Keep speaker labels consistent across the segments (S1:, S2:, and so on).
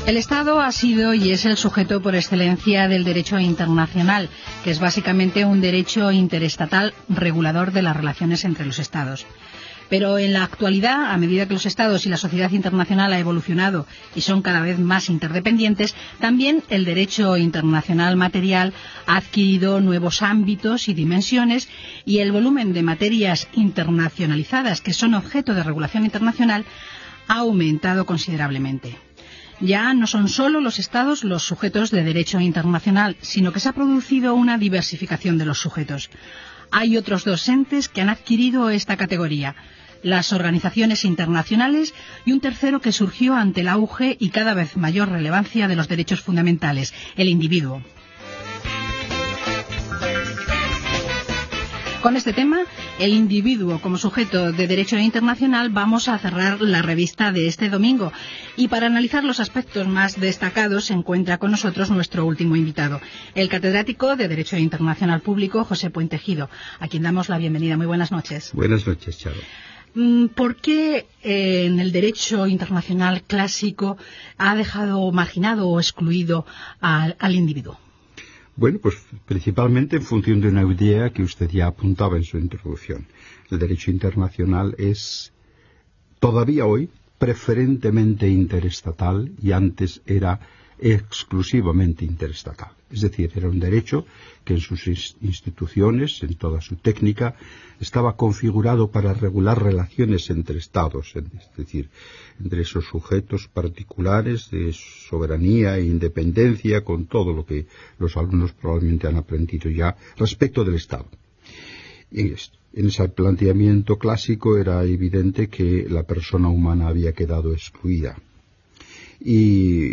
S1: El Estado ha sido y es el sujeto por excelencia del derecho internacional, que es básicamente un derecho interestatal regulador de las relaciones entre los Estados. Pero en la actualidad, a medida que los Estados y la sociedad internacional ha evolucionado y son cada vez más interdependientes, también el derecho internacional material ha adquirido nuevos ámbitos y dimensiones, y el volumen de materias internacionalizadas que son objeto de regulación internacional ha aumentado considerablemente. Ya no son solo los Estados los sujetos de derecho internacional, sino que se ha producido una diversificación de los sujetos. Hay otros dos entes que han adquirido esta categoría: las organizaciones internacionales, y un tercero que surgió ante el auge y cada vez mayor relevancia de los derechos fundamentales: el individuo. Con este tema, el individuo como sujeto de derecho internacional, vamos a cerrar la revista de este domingo. Y para analizar los aspectos más destacados se encuentra con nosotros nuestro último invitado, el catedrático de Derecho Internacional Público, José Puentejido, a quien damos la bienvenida. Muy buenas noches.
S2: Buenas noches, Charo.
S1: ¿Por qué en el derecho internacional clásico ha dejado marginado o excluido al individuo?
S2: Bueno, pues principalmente en función de una idea que usted ya apuntaba en su introducción. El derecho internacional es todavía hoy preferentemente interestatal, y antes era exclusivamente interestatal. Es decir, era un derecho que en sus instituciones, en toda su técnica, estaba configurado para regular relaciones entre Estados, es decir, entre esos sujetos particulares de soberanía e independencia, con todo lo que los alumnos probablemente han aprendido ya respecto del Estado. En ese planteamiento clásico era evidente que la persona humana había quedado excluida. Y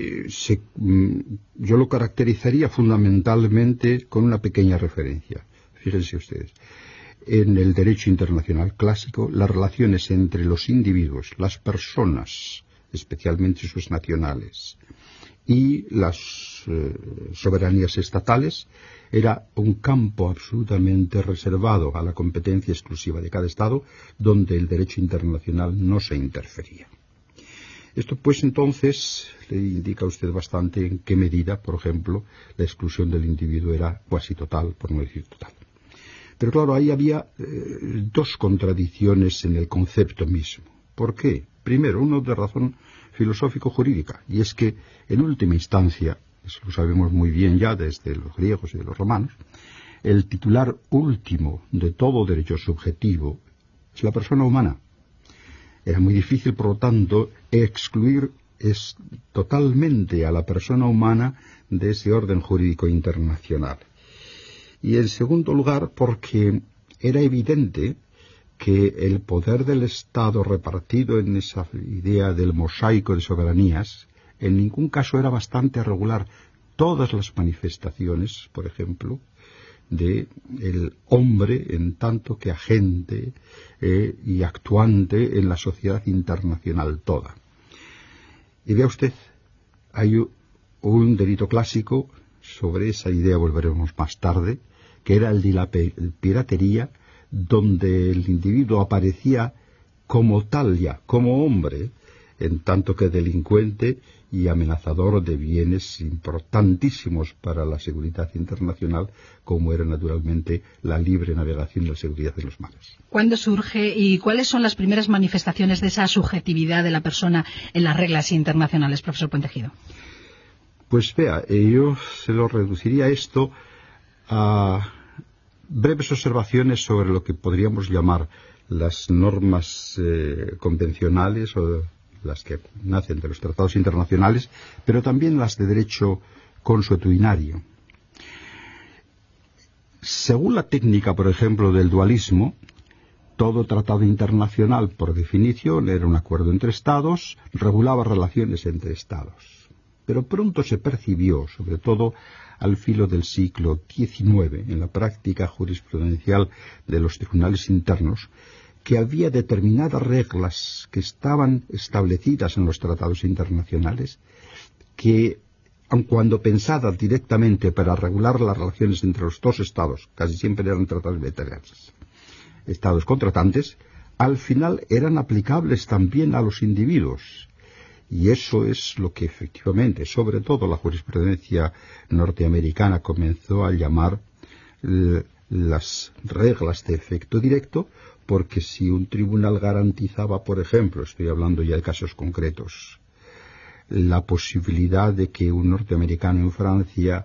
S2: yo lo caracterizaría fundamentalmente con una pequeña referencia. Fíjense ustedes, en el derecho internacional clásico, las relaciones entre los individuos, las personas, especialmente sus nacionales, y las soberanías estatales, era un campo absolutamente reservado a la competencia exclusiva de cada Estado, donde el derecho internacional no se interfería. Esto pues entonces le indica a usted bastante en qué medida, por ejemplo, la exclusión del individuo era cuasi total, por no decir total. Pero claro, ahí había dos contradicciones en el concepto mismo. ¿Por qué? Primero, uno de razón filosófico-jurídica, y es que en última instancia, eso lo sabemos muy bien ya desde los griegos y de los romanos, el titular último de todo derecho subjetivo es la persona humana. Era muy difícil, por lo tanto, excluir totalmente a la persona humana de ese orden jurídico internacional. Y en segundo lugar, porque era evidente que el poder del Estado repartido en esa idea del mosaico de soberanías, en ningún caso era bastante regular todas las manifestaciones, por ejemplo, de el hombre en tanto que agente y actuante en la sociedad internacional toda. Y vea usted, hay un delito clásico, sobre esa idea volveremos más tarde, que era el de la piratería, donde el individuo aparecía como tal ya, como hombre, en tanto que delincuente y amenazador de bienes importantísimos para la seguridad internacional, como era naturalmente la libre navegación y la seguridad de los mares.
S1: ¿Cuándo surge y cuáles son las primeras manifestaciones de esa subjetividad de la persona en las reglas internacionales, profesor Puentejido?
S2: Pues vea, yo se lo reduciría esto a breves observaciones sobre lo que podríamos llamar las normas convencionales o las que nacen de los tratados internacionales, pero también las de derecho consuetudinario. Según la técnica, por ejemplo, del dualismo, todo tratado internacional, por definición, era un acuerdo entre Estados, regulaba relaciones entre Estados. Pero pronto se percibió, sobre todo al filo del siglo XIX, en la práctica jurisprudencial de los tribunales internos, que había determinadas reglas que estaban establecidas en los tratados internacionales que, aun cuando pensadas directamente para regular las relaciones entre los dos estados, casi siempre eran tratados bilaterales, estados contratantes, al final eran aplicables también a los individuos. Y eso es lo que efectivamente, sobre todo la jurisprudencia norteamericana, comenzó a llamar las reglas de efecto directo, porque si un tribunal garantizaba, por ejemplo, estoy hablando ya de casos concretos, la posibilidad de que un norteamericano en Francia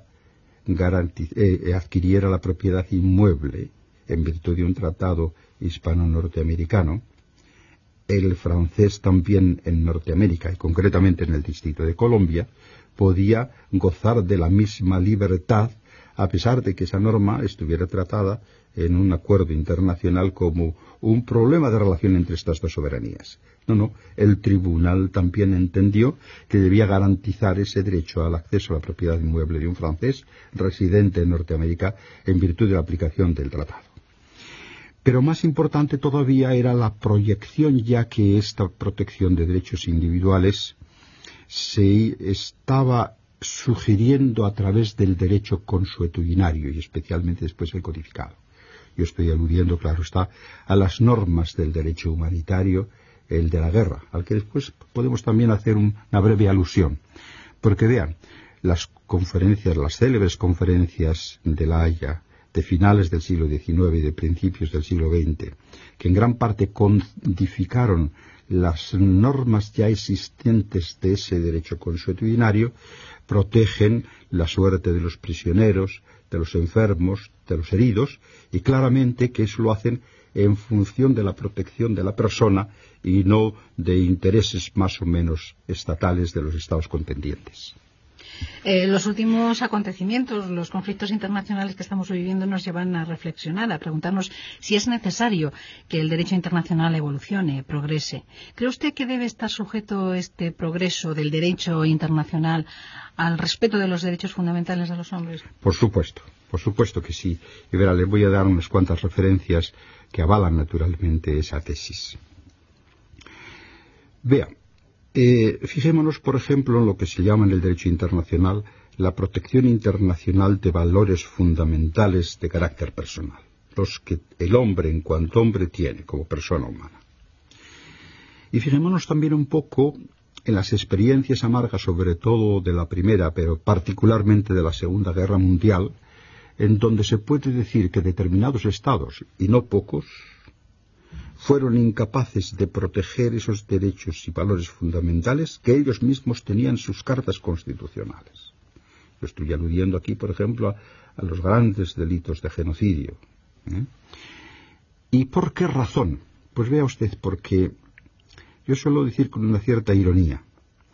S2: adquiriera la propiedad inmueble en virtud de un tratado hispano-norteamericano, el francés también en Norteamérica y concretamente en el Distrito de Columbia podía gozar de la misma libertad a pesar de que esa norma estuviera tratada en un acuerdo internacional como un problema de relación entre estas dos soberanías. No, el tribunal también entendió que debía garantizar ese derecho al acceso a la propiedad inmueble de un francés residente en Norteamérica en virtud de la aplicación del tratado. Pero más importante todavía era la proyección, ya que esta protección de derechos individuales se estaba sugiriendo a través del derecho consuetudinario y especialmente después el codificado. Yo estoy aludiendo, claro está, a las normas del derecho humanitario, el de la guerra, al que después podemos también hacer una breve alusión. Porque vean, las célebres conferencias de La Haya, de finales del siglo XIX y de principios del siglo XX, que en gran parte codificaron las normas ya existentes de ese derecho consuetudinario, protegen la suerte de los prisioneros, de los enfermos, de los heridos, y claramente que eso lo hacen en función de la protección de la persona y no de intereses más o menos estatales de los estados contendientes.
S1: Los últimos acontecimientos, los conflictos internacionales que estamos viviendo nos llevan a reflexionar, a preguntarnos si es necesario que el derecho internacional evolucione, progrese. ¿Cree usted que debe estar sujeto este progreso del derecho internacional al respeto de los derechos fundamentales de los hombres? Por
S2: supuesto que sí. Y verá, les voy a dar unas cuantas referencias que avalan naturalmente esa tesis. Vea. Fijémonos, por ejemplo, en lo que se llama en el derecho internacional la protección internacional de valores fundamentales de carácter personal, los que el hombre en cuanto hombre tiene como persona humana. Y fijémonos también un poco en las experiencias amargas, sobre todo de la Primera, pero particularmente de la Segunda Guerra Mundial, en donde se puede decir que determinados estados, y no pocos, fueron incapaces de proteger esos derechos y valores fundamentales que ellos mismos tenían en sus cartas constitucionales. Yo estoy aludiendo aquí, por ejemplo, a los grandes delitos de genocidio. ¿Y por qué razón? Pues vea usted, porque yo suelo decir con una cierta ironía,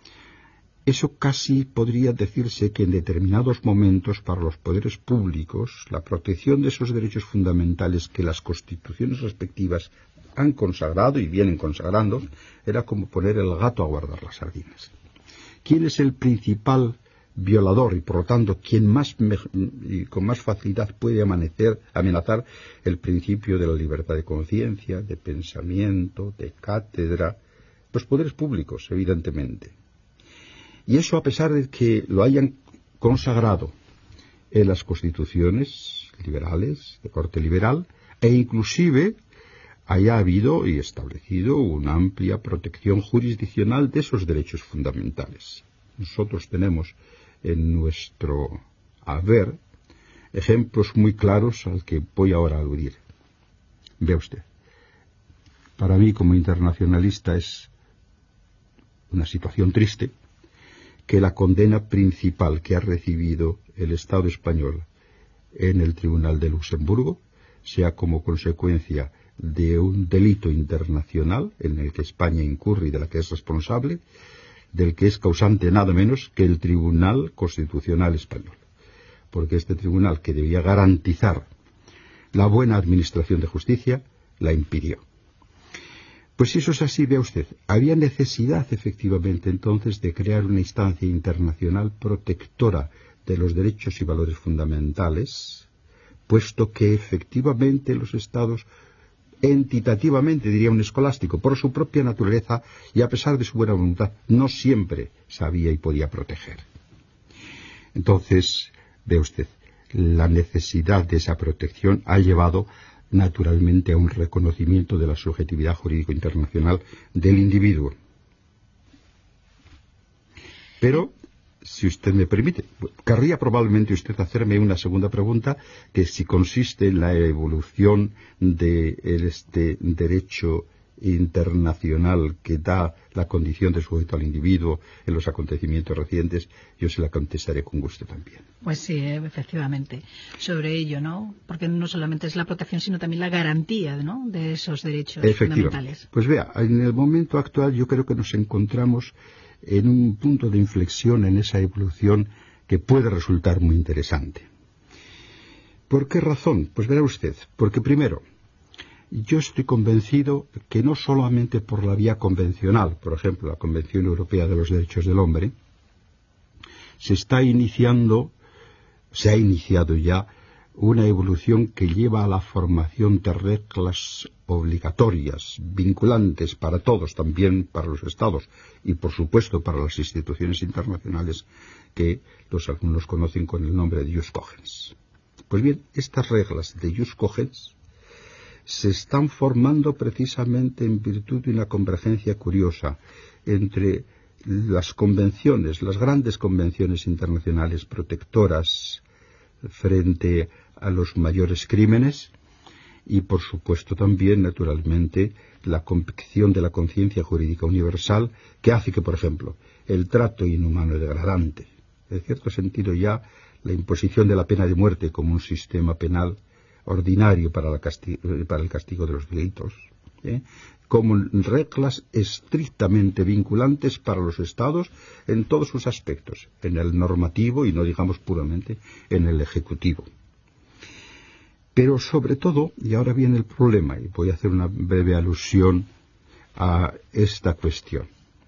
S2: eso casi podría decirse que en determinados momentos para los poderes públicos la protección de esos derechos fundamentales que las constituciones respectivas han consagrado y vienen consagrando, era como poner el gato a guardar las sardinas. ¿Quién es el principal violador y por lo tanto quien con más facilidad puede amenazar el principio de la libertad de conciencia, de pensamiento, de cátedra? Los poderes públicos, evidentemente. Y eso a pesar de que lo hayan consagrado en las constituciones liberales, de corte liberal, e inclusive haya habido y establecido una amplia protección jurisdiccional de esos derechos fundamentales. Nosotros tenemos en nuestro haber ejemplos muy claros al que voy ahora a aludir. Vea usted, para mí como internacionalista es una situación triste que la condena principal que ha recibido el Estado español en el Tribunal de Luxemburgo sea como consecuencia de un delito internacional en el que España incurre y de la que es responsable, del que es causante nada menos que el Tribunal Constitucional Español. Porque este tribunal, que debía garantizar la buena administración de justicia, la impidió. Pues si eso es así, vea usted, había necesidad efectivamente entonces de crear una instancia internacional protectora de los derechos y valores fundamentales, puesto que efectivamente los estados entitativamente, diría un escolástico, por su propia naturaleza y a pesar de su buena voluntad, no siempre sabía y podía proteger. Entonces, ve usted, la necesidad de esa protección ha llevado naturalmente a un reconocimiento de la subjetividad jurídico internacional del individuo. Pero, si usted me permite, querría probablemente usted hacerme una segunda pregunta, que si consiste en la evolución de este derecho internacional que da la condición de sujeto al individuo en los acontecimientos recientes, yo se la contestaré con gusto también.
S1: Pues sí, efectivamente, sobre ello, ¿no? Porque no solamente es la protección, sino también la garantía, ¿no?, de esos derechos fundamentales.
S2: Pues vea, en el momento actual yo creo que nos encontramos en un punto de inflexión en esa evolución que puede resultar muy interesante. ¿Por qué razón? Pues verá usted, porque primero, yo estoy convencido que no solamente por la vía convencional, por ejemplo, la Convención Europea de los Derechos del Hombre, se ha iniciado ya una evolución que lleva a la formación de reglas obligatorias, vinculantes para todos, también para los Estados y, por supuesto, para las instituciones internacionales que los algunos conocen con el nombre de jus cogens. Pues bien, estas reglas de jus cogens se están formando precisamente en virtud de una convergencia curiosa entre las convenciones, las grandes convenciones internacionales protectoras frente a los mayores crímenes y, por supuesto, también, naturalmente, la convicción de la conciencia jurídica universal que hace que, por ejemplo, el trato inhumano y degradante, en cierto sentido ya la imposición de la pena de muerte como un sistema penal ordinario para el castigo de los delitos, como reglas estrictamente vinculantes para los Estados en todos sus aspectos, en el normativo y no digamos puramente en el ejecutivo. Pero sobre todo, y ahora viene el problema, y voy a hacer una breve alusión a esta cuestión,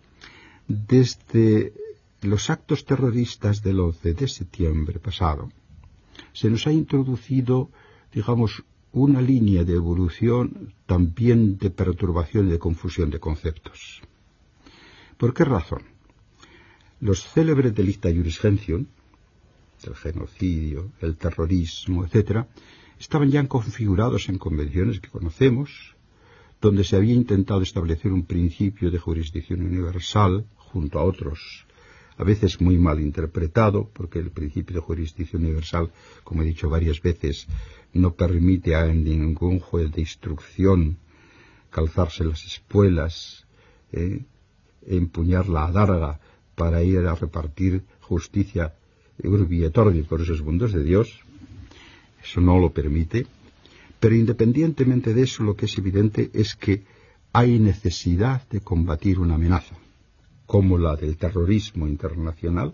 S2: desde los actos terroristas del 11 de septiembre pasado, se nos ha introducido, digamos, una línea de evolución también de perturbación y de confusión de conceptos. ¿Por qué razón? Los célebres delicta iuris gentium, el genocidio, el terrorismo, etc., estaban ya configurados en convenciones que conocemos, donde se había intentado establecer un principio de jurisdicción universal junto a otros, a veces muy mal interpretado, porque el principio de jurisdicción universal, como he dicho varias veces, no permite a ningún juez de instrucción calzarse las espuelas, empuñar la adarga para ir a repartir justicia urbi et orbi por esos mundos de Dios. Eso no lo permite. Pero independientemente de eso, lo que es evidente es que hay necesidad de combatir una amenaza, como la del terrorismo internacional,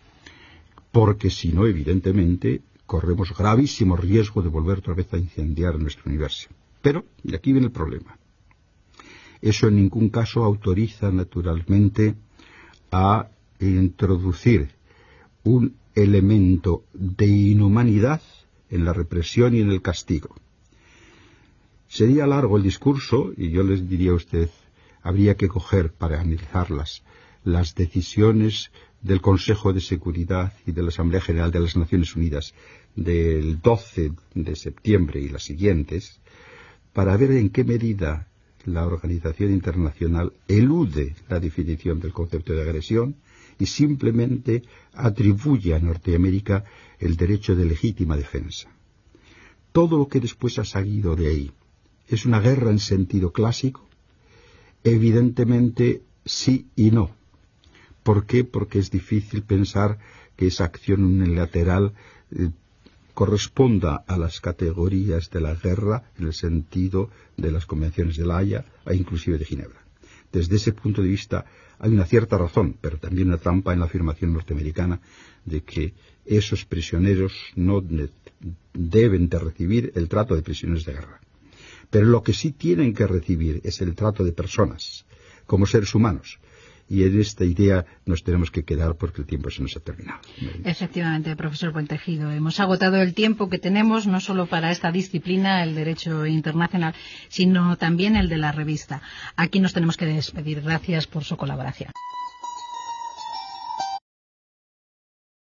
S2: porque si no, evidentemente, corremos gravísimo riesgo de volver otra vez a incendiar nuestro universo. Pero, y aquí viene el problema, eso en ningún caso autoriza naturalmente a introducir un elemento de inhumanidad en la represión y en el castigo. Sería largo el discurso, y yo les diría a usted, habría que coger para analizarlas las decisiones del Consejo de Seguridad y de la Asamblea General de las Naciones Unidas del 12 de septiembre y las siguientes, para ver en qué medida la organización internacional elude la definición del concepto de agresión y simplemente atribuye a Norteamérica el derecho de legítima defensa. Todo lo que después ha salido de ahí es una guerra en sentido clásico. Evidentemente sí y no. ¿Por qué? Porque es difícil pensar que esa acción unilateral corresponda a las categorías de la guerra en el sentido de las convenciones de La Haya e inclusive de Ginebra. Desde ese punto de vista hay una cierta razón, pero también una trampa en la afirmación norteamericana de que esos prisioneros no deben de recibir el trato de prisioneros de guerra. Pero lo que sí tienen que recibir es el trato de personas, como seres humanos. Y en esta idea nos tenemos que quedar porque el tiempo se nos ha terminado.
S1: Efectivamente, profesor Puentejido, hemos agotado el tiempo que tenemos, no solo para esta disciplina, el derecho internacional, sino también el de la revista. Aquí nos tenemos que despedir. Gracias por su colaboración.